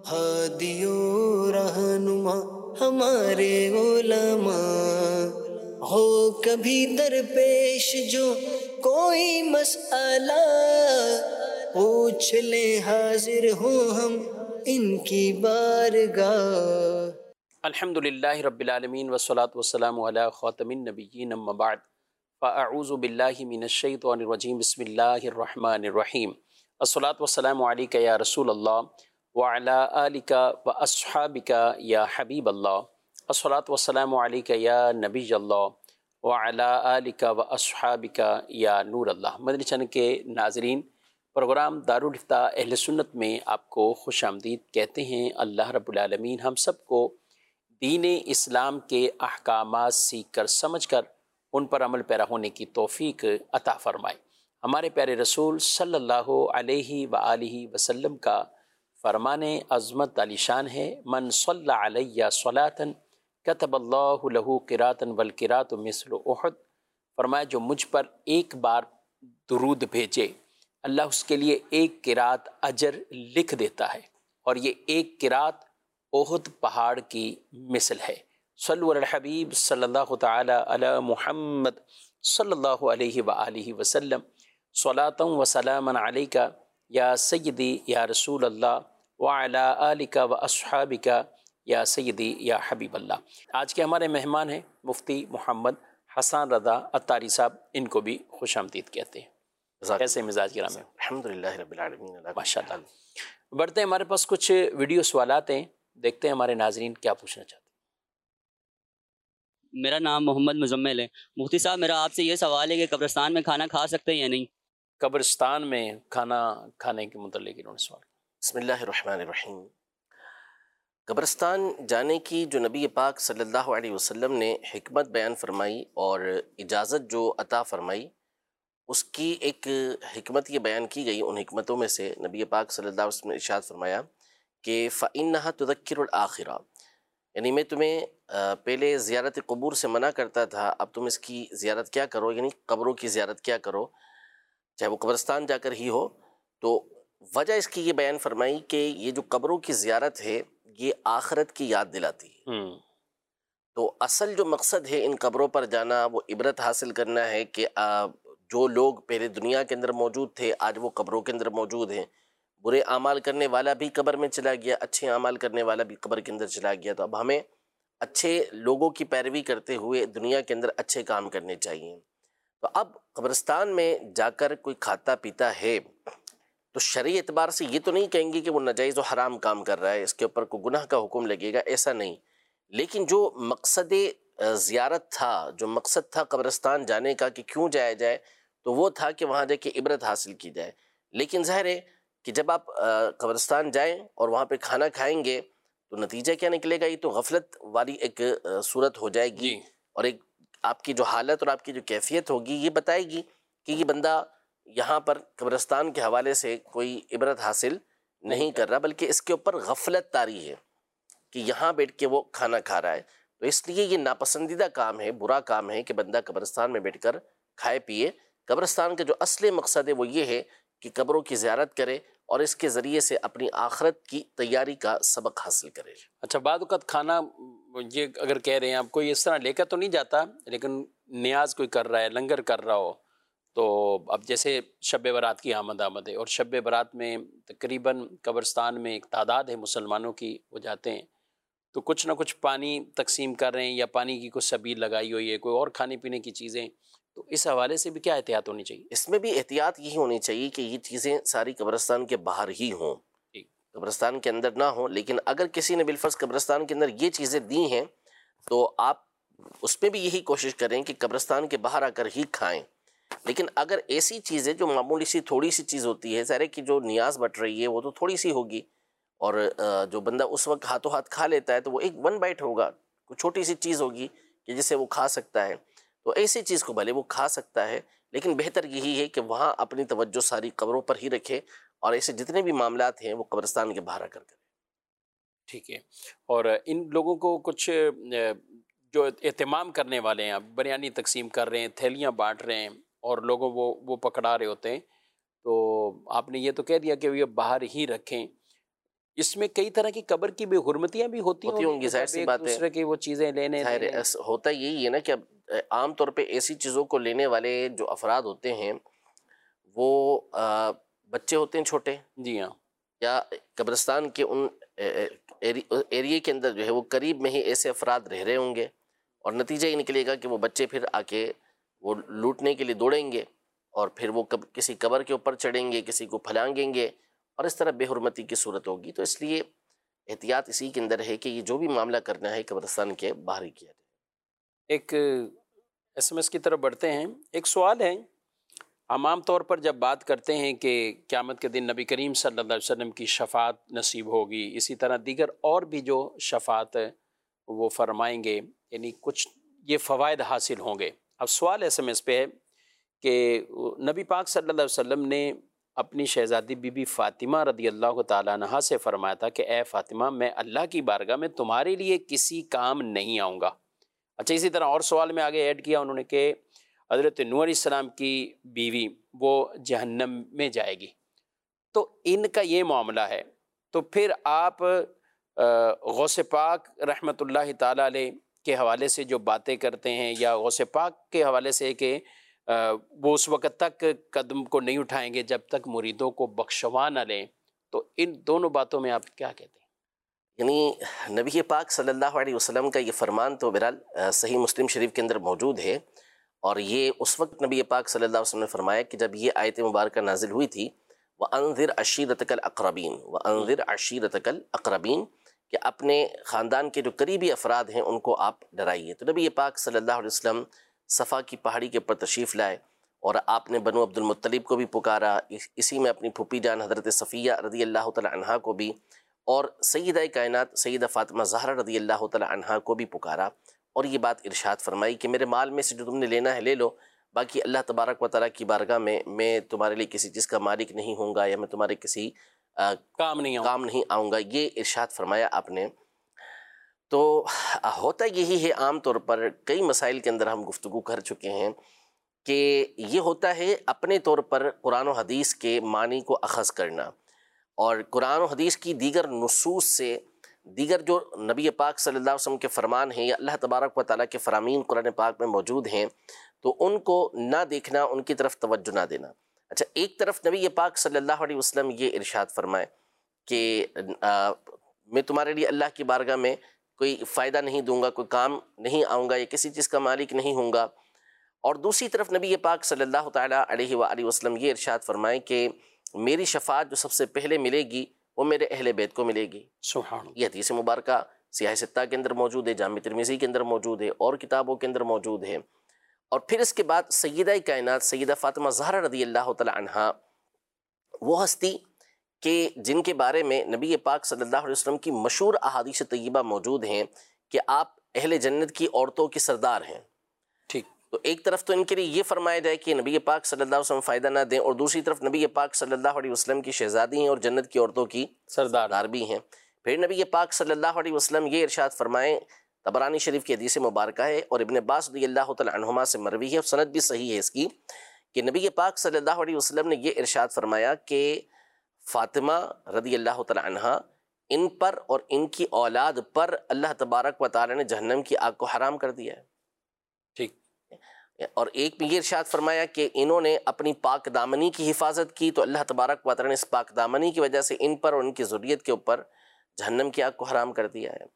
ہادیو رہنما ہمارے علماء، ہو کبھی درپیش جو کوئی مسئلہ، پوچھ لیں حاضر ہوں ہم ان کی بارگاہ۔ الحمد للہ رب العالمین والصلاة والسلام علی خاتم النبیین اما بعد فاعوذ باللہ من الشیطان الرجیم بسم اللہ الرحمن الرحیم الصلاة والسلام علیک یا رسول اللہ وعلی آلک واصحابک یا حبیب اللہ الصلاة والسلام علیک یا نبی اللہ وعلی آلک واصحابک یا نور اللہ۔ مدنی چینل کے ناظرین، پروگرام دارالافتاء اہل سنت میں آپ کو خوش آمدید کہتے ہیں۔ اللہ رب العالمین ہم سب کو دین اسلام کے احکامات سیکھ کر سمجھ کر ان پر عمل پیرا ہونے کی توفیق عطا فرمائے۔ ہمارے پیارے رسول صلی اللہ علیہ وآلہ وسلم کا فرمان عظمت علی شان ہے، من صلی علیہ صلاۃ کتب اللہ لہ قراۃ والقراۃ مثل احد۔ فرمایا جو مجھ پر ایک بار درود بھیجے اللہ اس کے لیے ایک قرات اجر لکھ دیتا ہے، اور یہ ایک قرات احد پہاڑ کی مثل ہے۔ صلو علی الحبیب صلی اللہ تعالی علی محمد صلی اللہ علیہ وآلہ وسلم، صلاۃ و سلام علیک یا سیدی یا رسول اللہ وعلی آلک و اصحابک یا سیدی یا حبیب اللہ۔ آج کے ہمارے مہمان ہیں مفتی محمد حسان رضا عطاری صاحب، ان کو بھی خوش آمدید کہتے ہیں۔ کیسے مزاج گرام ہے؟ الحمدللہ رب العالمین، ماشاء اللہ۔ بڑھتے ہیں، ہمارے پاس کچھ ویڈیو سوالات ہیں، دیکھتے ہیں ہمارے ناظرین کیا پوچھنا چاہتے ہیں۔ میرا نام محمد مزمل ہے۔ مفتی صاحب، میرا آپ سے یہ سوال ہے کہ قبرستان میں کھانا کھا سکتے ہیں یا نہیں؟ قبرستان میں کھانا کھانے کے متعلق انہوں نے سوال کیا۔ بسم اللہ الرحمن الرحیم۔ قبرستان جانے کی جو نبی پاک صلی اللہ علیہ وسلم نے حکمت بیان فرمائی اور اجازت جو عطا فرمائی، اس کی ایک حکمت یہ بیان کی گئی۔ ان حکمتوں میں سے نبی پاک صلی اللہ علیہ وسلم نے ارشاد فرمایا کہ فَإِنَّهَا تُذَكِّرُ الْآخِرَةَ، یعنی میں تمہیں پہلے زیارت قبور سے منع کرتا تھا، اب تم اس کی زیارت کیا کرو، یعنی قبروں کی زیارت کیا کرو، چاہے وہ قبرستان جا کر ہی ہو۔ تو وجہ اس کی یہ بیان فرمائی کہ یہ جو قبروں کی زیارت ہے یہ آخرت کی یاد دلاتی ہے۔ تو اصل جو مقصد ہے ان قبروں پر جانا، وہ عبرت حاصل کرنا ہے کہ جو لوگ پہلے دنیا کے اندر موجود تھے آج وہ قبروں کے اندر موجود ہیں۔ برے اعمال کرنے والا بھی قبر میں چلا گیا، اچھے اعمال کرنے والا بھی قبر کے اندر چلا گیا۔ تو اب ہمیں اچھے لوگوں کی پیروی کرتے ہوئے دنیا کے اندر اچھے کام کرنے چاہیے۔ تو اب قبرستان میں جا کر کوئی کھاتا پیتا ہے تو شرعی اعتبار سے یہ تو نہیں کہیں گے کہ وہ ناجائز و حرام کام کر رہا ہے، اس کے اوپر کوئی گناہ کا حکم لگے گا، ایسا نہیں۔ لیکن جو مقصد زیارت تھا، جو مقصد تھا قبرستان جانے کا کہ کیوں جایا جائے، تو وہ تھا کہ وہاں جا کے عبرت حاصل کی جائے۔ لیکن ظاہر ہے کہ جب آپ قبرستان جائیں اور وہاں پہ کھانا کھائیں گے تو نتیجہ کیا نکلے گا؟ یہ تو غفلت والی ایک صورت ہو جائے گی، اور ایک آپ کی جو حالت اور آپ کی جو کیفیت ہوگی یہ بتائے گی کہ یہ بندہ یہاں پر قبرستان کے حوالے سے کوئی عبرت حاصل نہیں کر رہا، بلکہ اس کے اوپر غفلت طاری ہے کہ یہاں بیٹھ کے وہ کھانا کھا رہا ہے۔ تو اس لیے یہ ناپسندیدہ کام ہے، برا کام ہے کہ بندہ قبرستان میں بیٹھ کر کھائے پیے۔ قبرستان کا جو اصل مقصد ہے وہ یہ ہے کہ قبروں کی زیارت کرے اور اس کے ذریعے سے اپنی آخرت کی تیاری کا سبق حاصل کرے۔ اچھا، بعد اوقات کھانا یہ اگر کہہ رہے ہیں آپ، کوئی اس طرح لے کر تو نہیں جاتا، لیکن نیاز کوئی کر رہا ہے، لنگر کر رہا ہو، تو اب جیسے شب برات کی آمد ہے، اور شب برات میں تقریباً قبرستان میں ایک تعداد ہے مسلمانوں کی، وہ جاتے ہیں تو کچھ نہ کچھ پانی تقسیم کر رہے ہیں، یا پانی کی کوئی سبیل لگائی ہوئی ہے، کوئی اور کھانے پینے کی چیزیں، تو اس حوالے سے بھی کیا احتیاط ہونی چاہیے؟ اس میں بھی احتیاط یہی ہونی چاہیے کہ یہ چیزیں ساری قبرستان کے باہر ہی ہوں، قبرستان کے اندر نہ ہوں۔ لیکن اگر کسی نے بالفرض قبرستان کے اندر یہ چیزیں دی ہیں تو آپ اس پہ بھی یہی کوشش کریں کہ قبرستان کے باہر آ کر ہی کھائیں۔ لیکن اگر ایسی چیزیں جو معمولی سی تھوڑی سی چیز ہوتی ہے، ظاہر ہے کہ جو نیاز بٹ رہی ہے وہ تو تھوڑی سی ہوگی، اور جو بندہ اس وقت ہاتھوں ہاتھ کھا لیتا ہے تو وہ ایک ون بائٹ ہوگا، کوئی چھوٹی سی چیز ہوگی کہ جسے وہ کھا سکتا ہے، تو ایسی چیز کو بھلے وہ کھا سکتا ہے، لیکن بہتر یہی ہے کہ وہاں اپنی توجہ ساری قبروں پر ہی رکھے، اور ایسے جتنے بھی معاملات ہیں وہ قبرستان کے باہر آ کر کرے۔ ٹھیک ہے۔ اور ان لوگوں کو کچھ جو اہتمام کرنے والے ہیں، بریانی تقسیم کر رہے ہیں، تھیلیاں بانٹ رہے ہیں، اور لوگوں وہ پکڑا رہے ہوتے ہیں، تو آپ نے یہ تو کہہ دیا کہ یہ باہر ہی رکھیں، اس میں کئی طرح کی قبر کی بے حرمتیاں بھی ہوتی ہوں گی، ظاہر سی بات ہے، دوسرے کی وہ چیزیں لینے ہوتا یہی ہے نا کہ اب عام طور پہ ایسی چیزوں کو لینے والے جو افراد ہوتے ہیں وہ بچے ہوتے ہیں چھوٹے، جی ہاں، یا قبرستان کے ان ایریے کے اندر جو ہے وہ قریب میں ہی ایسے افراد رہ رہے ہوں گے، اور نتیجہ یہ نکلے گا کہ وہ بچے پھر آ کے وہ لوٹنے کے لیے دوڑیں گے، اور پھر وہ کسی قبر کے اوپر چڑھیں گے، کسی کو پھلانگیں گے، اور اس طرح بے حرمتی کی صورت ہوگی۔ تو اس لیے احتیاط اسی کے اندر ہے کہ یہ جو بھی معاملہ کرنا ہے قبرستان کے باہر ہی کیا جائے۔ ایک SMS کی طرف بڑھتے ہیں۔ ایک سوال ہے، ہم عام طور پر جب بات کرتے ہیں کہ قیامت کے دن نبی کریم صلی اللہ علیہ وسلم کی شفاعت نصیب ہوگی، اسی طرح دیگر اور بھی جو شفاعت وہ فرمائیں گے، یعنی کچھ یہ فوائد حاصل ہوں گے۔ اب سوال SMS پہ ہے کہ نبی پاک صلی اللہ علیہ وسلم نے اپنی شہزادی بی بی فاطمہ رضی اللہ تعالیٰ عنہا سے فرمایا تھا کہ اے فاطمہ، میں اللہ کی بارگاہ میں تمہارے لیے کسی کام نہیں آؤں گا۔ اچھا، اسی طرح اور سوال میں آگے ایڈ کیا انہوں نے کہ حضرت نوح علیہ السلام کی بیوی وہ جہنم میں جائے گی، تو ان کا یہ معاملہ ہے، تو پھر آپ غوث پاک رحمۃ اللہ تعالیٰ علیہ کے حوالے سے جو باتیں کرتے ہیں، یا غوث پاک کے حوالے سے کہ وہ اس وقت تک قدم کو نہیں اٹھائیں گے جب تک مریدوں کو بخشوا نہ لیں، تو ان دونوں باتوں میں آپ کیا کہتے ہیں؟ یعنی نبی پاک صلی اللہ علیہ وسلم کا یہ فرمان تو بہرحال صحیح مسلم شریف کے اندر موجود ہے، اور یہ اس وقت نبی پاک صلی اللہ علیہ وسلم نے فرمایا کہ جب یہ آیت مبارکہ نازل ہوئی تھی، وَأَنذِرْ عَشِيرَتَكَ الْأَقْرَبِينَ، وَأَنذِرْ عَشِيرَتَكَ الْأَقْرَبِينَ، کہ اپنے خاندان کے جو قریبی افراد ہیں ان کو آپ ڈرائیے۔ تو نبی پاک صلی اللہ علیہ وسلم صفا کی پہاڑی کے اوپر تشریف لائے، اور آپ نے بنو عبد المطلب کو بھی پکارا، اسی میں اپنی پھوپھی جان حضرت صفیہ رضی اللہ تعالی عنہا کو بھی، اور سیدہ کائنات سیدہ فاطمہ زہرا رضی اللہ تعالی عنہا کو بھی پکارا، اور یہ بات ارشاد فرمائی کہ میرے مال میں سے جو تم نے لینا ہے لے لو، باقی اللہ تبارک و تعالیٰ کی بارگاہ میں تمہارے لیے کسی چیز کا مالک نہیں ہوں گا، یا میں تمہارے کسی کام نہیں آؤں گا، یہ ارشاد فرمایا آپ نے۔ تو ہوتا یہی ہے، عام طور پر کئی مسائل کے اندر ہم گفتگو کر چکے ہیں کہ یہ ہوتا ہے اپنے طور پر قرآن و حدیث کے معنی کو اخذ کرنا، اور قرآن و حدیث کی دیگر نصوص سے دیگر جو نبی پاک صلی اللہ علیہ وسلم کے فرمان ہیں یا اللہ تبارک و تعالیٰ کے فرامین قرآن پاک میں موجود ہیں، تو ان کو نہ دیکھنا، ان کی طرف توجہ نہ دینا۔ اچھا، ایک طرف نبی پاک صلی اللہ علیہ وسلم یہ ارشاد فرمائے کہ میں تمہارے لیے اللہ کی بارگاہ میں کوئی فائدہ نہیں دوں گا، کوئی کام نہیں آؤں گا، یا کسی چیز کا مالک نہیں ہوں گا، اور دوسری طرف نبی پاک صلی اللہ تعالیٰ علیہ وآلہ وسلم یہ ارشاد فرمائے کہ میری شفاعت جو سب سے پہلے ملے گی وہ میرے اہل بیت کو ملے گی۔ سبحان اللہ۔ یہ حدیث مبارکہ سیاہ ستہ کے اندر موجود ہے، جامع ترمذی کے اندر موجود ہے، اور کتابوں کے اندر موجود ہے۔ اور پھر اس کے بعد سیدہ کائنات سیدہ فاطمہ زہرا رضی اللہ تعالی عنہا، وہ ہستی کہ جن کے بارے میں نبی پاک صلی اللہ علیہ وسلم کی مشہور احادیث طیبہ موجود ہیں کہ آپ اہل جنت کی عورتوں کی سردار ہیں۔ ٹھیک، تو ایک طرف تو ان کے لیے یہ فرمایا جائے کہ نبی پاک صلی اللہ علیہ وسلم فائدہ نہ دیں، اور دوسری طرف نبی پاک صلی اللہ علیہ وسلم کی شہزادی ہیں اور جنت کی عورتوں کی سردار بھی ہیں۔ پھر نبی پاک صلی اللہ علیہ وسلم یہ ارشاد فرمائیں، طبرانی شریف کی حدیث مبارکہ ہے، اور ابن عباس رضی اللہ تعالی عنہما سے مروی ہے، اور سند بھی صحیح ہے اس کی، کہ نبی پاک صلی اللہ علیہ وسلم نے یہ ارشاد فرمایا کہ فاطمہ رضی اللہ تعالی عنہا، ان پر اور ان کی اولاد پر اللہ تبارک و تعالی نے جہنم کی آگ کو حرام کر دیا ہے۔ ٹھیک، اور ایک بھی یہ ارشاد فرمایا کہ انہوں نے اپنی پاک دامنی کی حفاظت کی، تو اللہ تبارک و تعالی نے اس پاک دامنی کی وجہ سے ان پر اور ان کی ذریت کے اوپر جہنم کی آگ کو حرام کر دیا ہے۔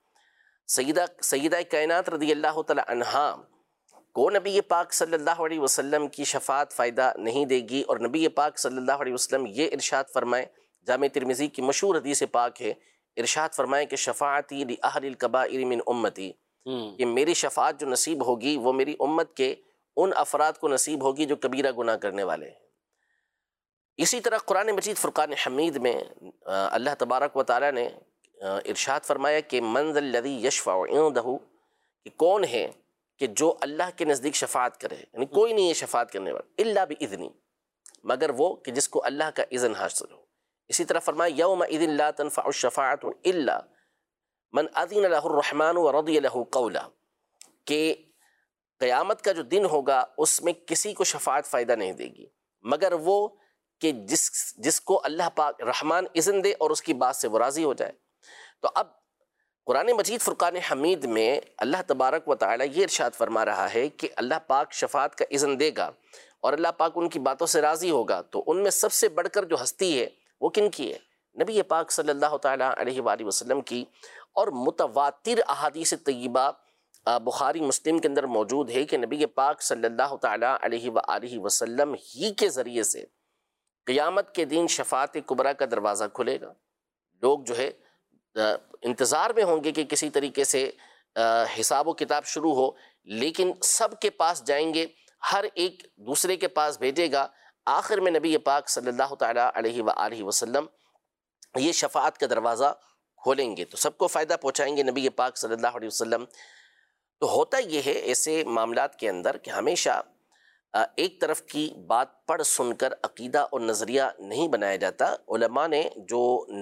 سیدہ کائنات رضی اللہ تعالی عنہا کو نبی پاک صلی اللہ علیہ وسلم کی شفاعت فائدہ نہیں دے گی، اور نبی پاک صلی اللہ علیہ وسلم یہ ارشاد فرمائے، جامع ترمذی کی مشہور حدیث پاک ہے، ارشاد فرمائے کہ شفاعتی لأہل الکبائر من امتی، کہ میری شفاعت جو نصیب ہوگی وہ میری امت کے ان افراد کو نصیب ہوگی جو کبیرہ گناہ کرنے والے ہیں۔ اسی طرح قرآن مجید فرقان حمید میں اللہ تبارک و تعالی نے ارشاد فرمایا کہ من ذا الذی یشفع عندہ، کہ کون ہے کہ جو اللہ کے نزدیک شفاعت کرے، یعنی کوئی نہیں ہے شفاعت کرنے والا، الا باذنی، مگر وہ کہ جس کو اللہ کا اذن حاصل ہو۔ اسی طرح فرمایا یومئذ لا تنفع الشفاعۃ الا من اذن له الرحمن ورضی له قولا، کہ قیامت کا جو دن ہوگا اس میں کسی کو شفاعت فائدہ نہیں دے گی مگر وہ کہ جس کو اللہ پاک رحمان اذن دے اور اس کی بات سے وہ راضی ہو جائے۔ تو اب قرآن مجید فرقان حمید میں اللہ تبارک و تعالی یہ ارشاد فرما رہا ہے کہ اللہ پاک شفاعت کا اذن دے گا اور اللہ پاک ان کی باتوں سے راضی ہوگا، تو ان میں سب سے بڑھ کر جو ہستی ہے وہ کن کی ہے؟ نبی پاک صلی اللہ تعالی علیہ وآلہ وسلم کی۔ اور متواتر احادیث طیبہ بخاری مسلم کے اندر موجود ہے کہ نبی پاک صلی اللہ تعالی علیہ وآلہ وسلم ہی کے ذریعے سے قیامت کے دن شفاعت کبریٰ کا دروازہ کھلے گا۔ لوگ جو ہے انتظار میں ہوں گے کہ کسی طریقے سے حساب و کتاب شروع ہو، لیکن سب کے پاس جائیں گے، ہر ایک دوسرے کے پاس بھیجے گا۔ آخر میں نبی پاک صلی اللہ تعالی علیہ وآلہ وسلم یہ شفاعت کا دروازہ کھولیں گے، تو سب کو فائدہ پہنچائیں گے نبی پاک صلی اللہ علیہ وسلم۔ تو ہوتا یہ ہے ایسے معاملات کے اندر کہ ہمیشہ ایک طرف کی بات پڑھ سن کر عقیدہ اور نظریہ نہیں بنایا جاتا۔ علماء نے جو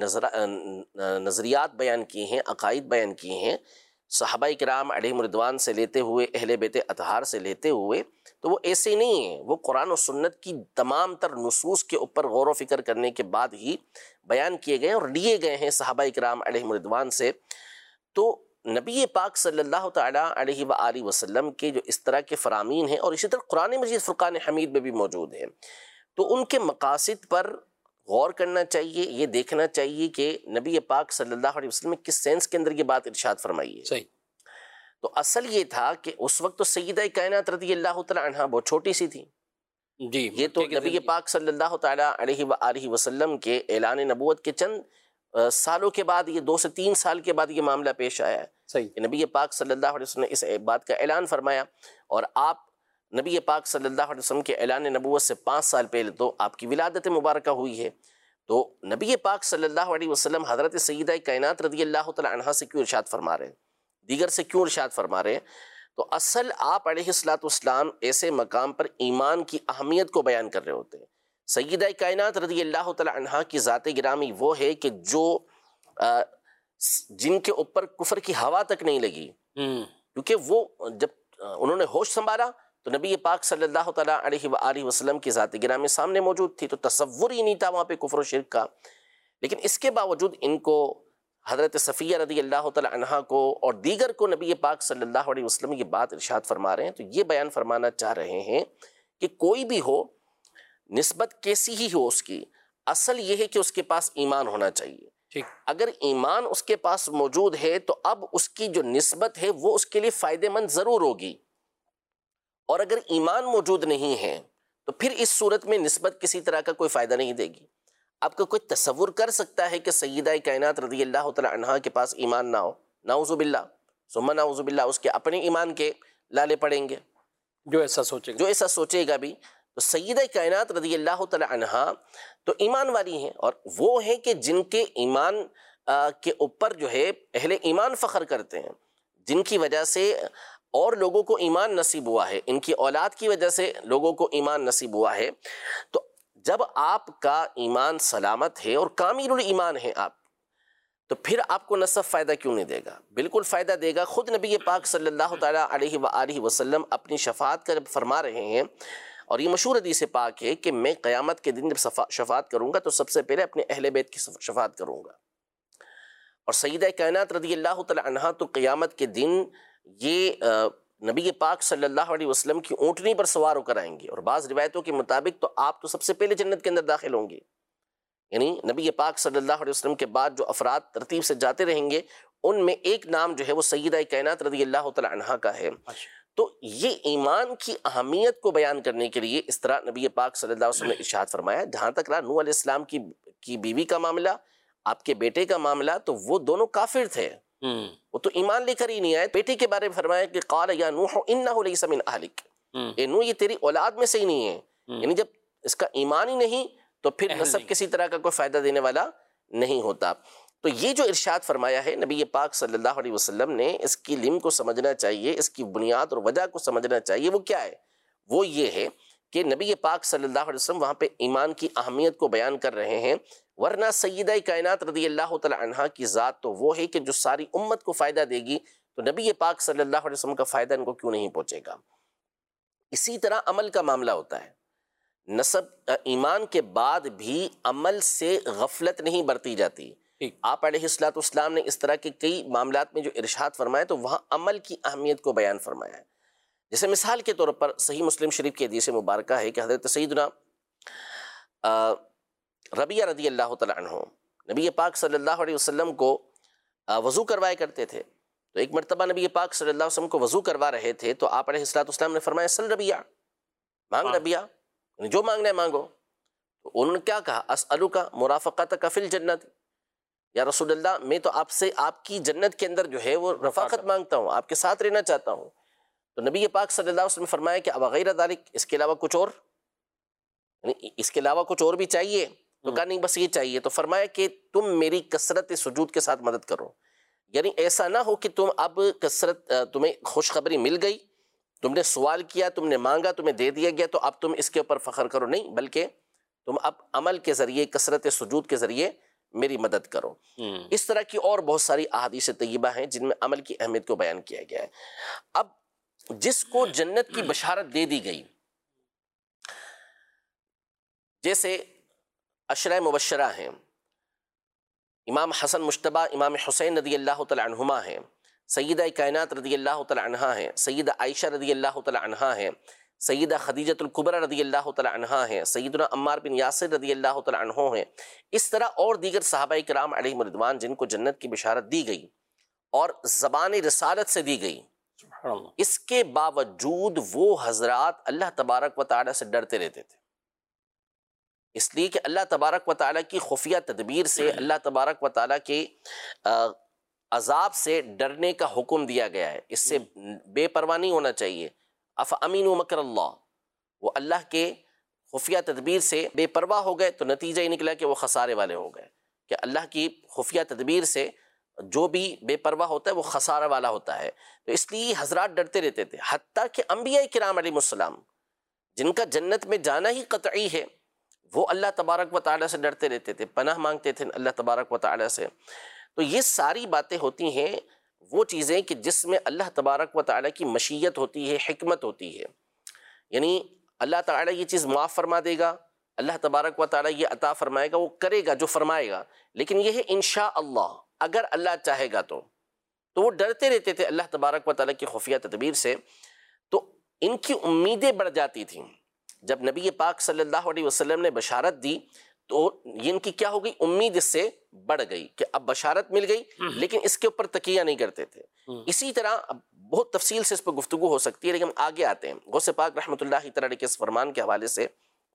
نظریات بیان کیے ہیں، عقائد بیان کیے ہیں، صحابہ کرام علیہم رضوان سے لیتے ہوئے، اہل بیت اطہار سے لیتے ہوئے، تو وہ ایسے نہیں ہیں، وہ قرآن و سنت کی تمام تر نصوص کے اوپر غور و فکر کرنے کے بعد ہی بیان کیے گئے اور لیے گئے ہیں صحابہ کرام علیہم رضوان سے۔ تو نبی پاک صلی اللہ تعالی علیہ وآلہ وسلم کے جو اس طرح کے فرامین ہیں، اور اسی طرح قرآن مجید فرقان حمید میں بھی موجود ہیں، تو ان کے مقاصد پر غور کرنا چاہیے، یہ دیکھنا چاہیے کہ نبی پاک صلی اللہ علیہ وسلم نے کس سینس کے اندر یہ بات ارشاد فرمائی ہے۔ صحیح۔ تو اصل یہ تھا کہ اس وقت تو سیدہ کائنات رضی اللہ تعالی عنہا بہت چھوٹی سی تھی، جی، یہ تو نبی پاک صلی اللہ تعالی علیہ وآلہ وسلم کے اعلان نبوت کے چند سالوں کے بعد، یہ 2 سے 3 سال کے بعد یہ معاملہ پیش آیا ہے صحیح کہ نبی پاک صلی اللہ علیہ وسلم نے اس بات کا اعلان فرمایا، اور آپ نبی پاک صلی اللہ علیہ وسلم کے اعلان نبوت سے 5 سال پہلے تو آپ کی ولادت مبارکہ ہوئی ہے۔ تو نبی پاک صلی اللہ علیہ وسلم حضرت سیدہ کائنات رضی اللہ تعالی عنہا سے کیوں ارشاد فرما رہے ہیں، دیگر سے کیوں ارشاد فرما رہے ہیں؟ تو اصل آپ علیہ الصلوۃ والسلام ایسے مقام پر ایمان کی اہمیت کو بیان کر رہے ہوتے ہیں۔ سیدہ کائنات رضی اللہ تعالی عنہا کی ذات گرامی وہ ہے کہ جو جن کے اوپر کفر کی ہوا تک نہیں لگی، کیونکہ وہ جب انہوں نے ہوش سنبھالا تو نبی پاک صلی اللہ تعالیٰ علیہ وآلہ وسلم کی ذات گرامی سامنے موجود تھی، تو تصور ہی نہیں تھا وہاں پہ کفر و شرک کا۔ لیکن اس کے باوجود ان کو، حضرت صفیہ رضی اللہ تعالیٰ عنہا کو اور دیگر کو نبی پاک صلی اللہ علیہ وسلم یہ بات ارشاد فرما رہے ہیں، تو یہ بیان فرمانا چاہ رہے ہیں کہ کوئی بھی ہو، نسبت کیسی ہی ہو اس کی، اصل یہ ہے کہ اس کے پاس ایمان ہونا چاہیے۔ ٹھیک، اگر ایمان اس کے پاس موجود ہے تو اب اس کی جو نسبت ہے وہ اس کے لیے فائدہ مند ضرور ہوگی، اور اگر ایمان موجود نہیں ہے تو پھر اس صورت میں نسبت کسی طرح کا کوئی فائدہ نہیں دے گی۔ آپ کا کوئی تصور کر سکتا ہے کہ سیدہ کائنات رضی اللہ تعالی عنہا کے پاس ایمان نہ ہو؟ نعوذ باللہ ثم نعوذ باللہ، اس کے اپنے ایمان کے لالے پڑیں گے جو ایسا سوچے گا بھی۔ تو سیدہ کائنات رضی اللہ تعالی عنہا تو ایمان والی ہیں، اور وہ ہیں کہ جن کے ایمان کے اوپر جو ہے اہل ایمان فخر کرتے ہیں، جن کی وجہ سے اور لوگوں کو ایمان نصیب ہوا ہے، ان کی اولاد کی وجہ سے لوگوں کو ایمان نصیب ہوا ہے۔ تو جب آپ کا ایمان سلامت ہے اور کامل الایمان ہے آپ، تو پھر آپ کو نسب فائدہ کیوں نہیں دے گا؟ بالکل فائدہ دے گا۔ خود نبی پاک صلی اللہ تعالیٰ علیہ وآلہ وسلم اپنی شفاعت کا جب فرما رہے ہیں، اور یہ مشہور حدیث پاک ہے کہ میں قیامت کے دن جب شفاعت کروں گا تو سب سے پہلے اپنے اہل بیت کی شفاعت کروں گا، اور سیدہ کائنات رضی اللہ تعالی عنہا تو قیامت کے دن یہ نبی پاک صلی اللہ علیہ وسلم کی اونٹنی پر سوار ہو کر آئیں گے، اور بعض روایتوں کے مطابق تو آپ تو سب سے پہلے جنت کے اندر داخل ہوں گے، یعنی نبی پاک صلی اللہ علیہ وسلم کے بعد جو افراد ترتیب سے جاتے رہیں گے ان میں ایک نام جو ہے وہ سیدہ کائنات رضی اللہ تعالی عنہا کا ہے۔ تو یہ ایمان کی اہمیت کو بیان کرنے کے لیے اس طرح نبی پاک صلی اللہ علیہ وسلم نے ارشاد فرمایا۔ جہاں تک رہا نوح علیہ السلام کی بیوی کا معاملہ، آپ کے بیٹے کا معاملہ، تو وہ دونوں کافر تھے، وہ تو ایمان لے کر ہی نہیں آئے۔ بیٹے کے بارے میں فرمایا کہ قال یا نوح انہ لیس من اہلک، اے نوح یہ تیری اولاد میں سے ہی نہیں ہے، یعنی جب اس کا ایمان ہی نہیں تو پھر نسب کسی طرح کا کوئی فائدہ دینے والا نہیں ہوتا۔ تو یہ جو ارشاد فرمایا ہے نبی پاک صلی اللہ علیہ وسلم نے، اس کی لم کو سمجھنا چاہیے، اس کی بنیاد اور وجہ کو سمجھنا چاہیے۔ وہ کیا ہے؟ وہ یہ ہے کہ نبی پاک صلی اللہ علیہ وسلم وہاں پہ ایمان کی اہمیت کو بیان کر رہے ہیں، ورنہ سیدہ کائنات رضی اللہ تعالی عنہا کی ذات تو وہ ہے کہ جو ساری امت کو فائدہ دے گی، تو نبی پاک صلی اللہ علیہ وسلم کا فائدہ ان کو کیوں نہیں پہنچے گا؟ اسی طرح عمل کا معاملہ ہوتا ہے۔ نسب ایمان کے بعد بھی عمل سے غفلت نہیں برتی جاتی. آپ علیہ الصلوۃ والسلام نے اس طرح کے کئی معاملات میں جو ارشاد فرمایا تو وہاں عمل کی اہمیت کو بیان فرمایا ہے. جیسے مثال کے طور پر صحیح مسلم شریف کی حدیث مبارکہ ہے کہ حضرت سیدنا ربیعہ رضی اللہ تعالیٰ عنہ نبی پاک صلی اللہ علیہ وسلم کو وضو کروایا کرتے تھے. تو ایک مرتبہ نبی پاک صلی اللہ علیہ وسلم کو وضو کروا رہے تھے تو آپ علیہ الصلوۃ والسلام نے فرمایا سل ربیعہ، مانگ ربیعہ، جو مانگنا ہے مانگو. تو انہوں نے کیا کہا؟ اسألک مرافقتک فی الجنت، یا رسول اللہ میں تو آپ سے آپ کی جنت کے اندر جو ہے وہ رفاقت مانگتا ہوں، آپ کے ساتھ رہنا چاہتا ہوں. تو نبی پاک صلی اللہ علیہ وسلم نے فرمایا کہ اب غیر ذالک، اس کے علاوہ کچھ اور، یعنی اس کے علاوہ کچھ اور بھی چاہیے؟ تو کہا نہیں بس یہ چاہیے. تو فرمایا کہ تم میری کثرت سجود کے ساتھ مدد کرو. یعنی ایسا نہ ہو کہ تم اب تمہیں خوشخبری مل گئی، تم نے سوال کیا، تم نے مانگا، تمہیں دے دیا گیا تو اب تم اس کے اوپر فخر کرو، نہیں، بلکہ تم اب عمل کے ذریعے، کثرت سجود کے ذریعے میری مدد کرو. اس طرح کی اور بہت ساری احادیث طیبہ ہیں جن میں عمل کی اہمیت کو بیان کیا گیا ہے. اب جس کو جنت کی بشارت دے دی گئی، جیسے عشرہ مبشرہ ہیں، امام حسن مجتبی امام حسین رضی اللہ تعالی عنہما ہیں، سیدہ کائنات رضی اللہ تعالی عنہا ہیں، سیدہ عائشہ رضی اللہ تعالی عنہا ہیں، سیدہ خدیجۃ الکبریٰ رضی اللہ تعالی عنہا ہیں، سیدنا عمار بن یاسر رضی اللہ تعالی عنہ ہیں. اس طرح اور دیگر صحابہ کرام علیہم رضوان جن کو جنت کی بشارت دی گئی اور زبان رسالت سے دی گئی، اس کے باوجود وہ حضرات اللہ تبارک و تعالی سے ڈرتے رہتے تھے. اس لیے کہ اللہ تبارک و تعالیٰ کی خفیہ تدبیر سے، اللہ تبارک و تعالیٰ کے عذاب سے ڈرنے کا حکم دیا گیا ہے. اس سے بے پرواہ نہیں ہونا چاہیے. افامینوا مکر اللہ، وہ اللہ کے خفیہ تدبیر سے بے پرواہ ہو گئے تو نتیجہ یہ نکلا کہ وہ خسارے والے ہو گئے. کہ اللہ کی خفیہ تدبیر سے جو بھی بے پرواہ ہوتا ہے وہ خسارہ والا ہوتا ہے. تو اس لیے حضرات ڈرتے رہتے تھے. حتیٰ کہ انبیاء کرام علیہ السلام جن کا جنت میں جانا ہی قطعی ہے، وہ اللہ تبارک و تعالیٰ سے ڈرتے رہتے تھے، پناہ مانگتے تھے اللہ تبارک و تعالیٰ سے. تو یہ ساری باتیں ہوتی ہیں وہ چیزیں کہ جس میں اللہ تبارک و تعالیٰ کی مشیت ہوتی ہے، حکمت ہوتی ہے. یعنی اللہ تعالیٰ یہ چیز معاف فرما دے گا، اللہ تبارک و تعالیٰ یہ عطا فرمائے گا، وہ کرے گا جو فرمائے گا. لیکن یہ ہے انشاء اللہ، اگر اللہ چاہے گا تو وہ ڈرتے رہتے تھے اللہ تبارک و تعالیٰ کی خفیہ تدبیر سے. تو ان کی امیدیں بڑھ جاتی تھیں. جب نبی پاک صلی اللہ علیہ وسلم نے بشارت دی تو ان کی کیا ہو گئی؟ امید اس سے بڑھ گئی کہ اب بشارت مل گئی، لیکن اس کے اوپر تکیہ نہیں کرتے تھے. اسی طرح بہت تفصیل سے اس پر گفتگو ہو سکتی ہے، لیکن ہم آگے آتے ہیں غوث پاک رحمۃ اللہ تعالی کے اس فرمان کے حوالے سے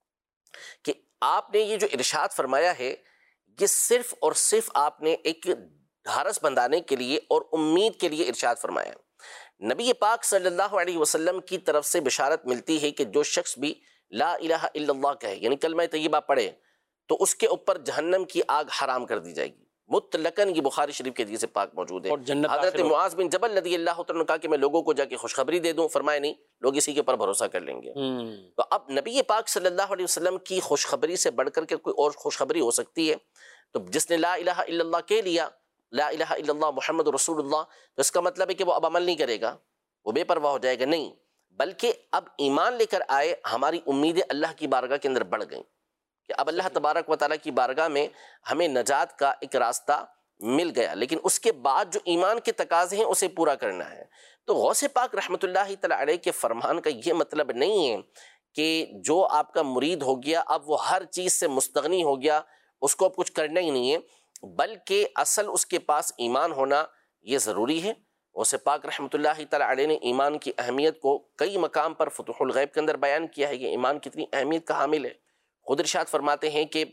کہ آپ نے یہ جو ارشاد فرمایا ہے یہ صرف اور صرف آپ نے ایک ڈھارس بندھانے کے لیے اور امید کے لیے ارشاد فرمایا. نبی پاک صلی اللہ علیہ وسلم کی طرف سے بشارت ملتی ہے کہ جو شخص بھی لا الہ الا اللہ کہے، یعنی کلمہ طیبہ پڑھے، تو اس کے اوپر جہنم کی آگ حرام کر دی جائے گی مطلقاً. یہ بخاری شریف کے حدیث پاک موجود ہے. حضرت معاذ بن جبل رضی اللہ عنہ نے کہا کہ میں لوگوں کو جا کے خوشخبری دے دوں، فرمایا نہیں، لوگ اسی کے اوپر بھروسہ کر لیں گے. تو اب نبی پاک صلی اللہ علیہ وسلم کی خوشخبری سے بڑھ کر کے کوئی اور خوشخبری ہو سکتی ہے؟ تو جس نے لا الہ الا اللہ کہہ لیا، لا الہ الا اللہ محمد رسول اللہ، تو اس کا مطلب ہے کہ وہ اب عمل نہیں کرے گا، وہ بے پرواہ ہو جائے گا؟ نہیں، بلکہ اب ایمان لے کر آئے. ہماری امیدیں اللہ کی بارگاہ کے اندر بڑھ گئیں کہ اب اللہ تبارک و تعالیٰ کی بارگاہ میں ہمیں نجات کا ایک راستہ مل گیا. لیکن اس کے بعد جو ایمان کے تقاضے ہیں اسے پورا کرنا ہے. تو غوث پاک رحمۃ اللہ تعالیٰ علیہ کے فرمان کا یہ مطلب نہیں ہے کہ جو آپ کا مرید ہو گیا اب وہ ہر چیز سے مستغنی ہو گیا، اس کو اب کچھ کرنا ہی نہیں ہے، بلکہ اصل اس کے پاس ایمان ہونا یہ ضروری ہے. غوث پاک رحمۃ اللہ تعالیٰ علیہ نے ایمان کی اہمیت کو کئی مقام پر فتوح الغیب کے اندر بیان کیا ہے کہ ایمان کتنی اہمیت کا حامل ہے. خود ارشاد فرماتے ہیں کہ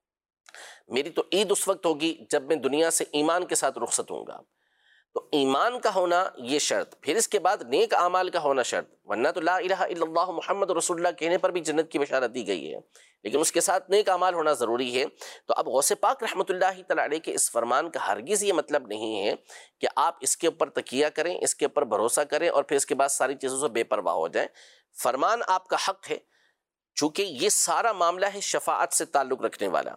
میری تو عید اس وقت ہوگی جب میں دنیا سے ایمان کے ساتھ رخصت ہوں گا. تو ایمان کا ہونا یہ شرط، پھر اس کے بعد نیک اعمال کا ہونا شرط، ورنہ تو لا الہ الا اللہ محمد رسول اللہ کہنے پر بھی جنت کی بشارت دی گئی ہے، لیکن اس کے ساتھ نیک اعمال ہونا ضروری ہے. تو اب غوث پاک رحمۃ اللہ تعالیٰ علیہ کے اس فرمان کا ہرگز یہ مطلب نہیں ہے کہ آپ اس کے اوپر تکیہ کریں، اس کے اوپر بھروسہ کریں اور پھر اس کے بعد ساری چیزوں سے بے پرواہ ہو جائیں. فرمان آپ کا حق ہے، چونکہ یہ سارا معاملہ ہے شفاعت سے تعلق رکھنے والا،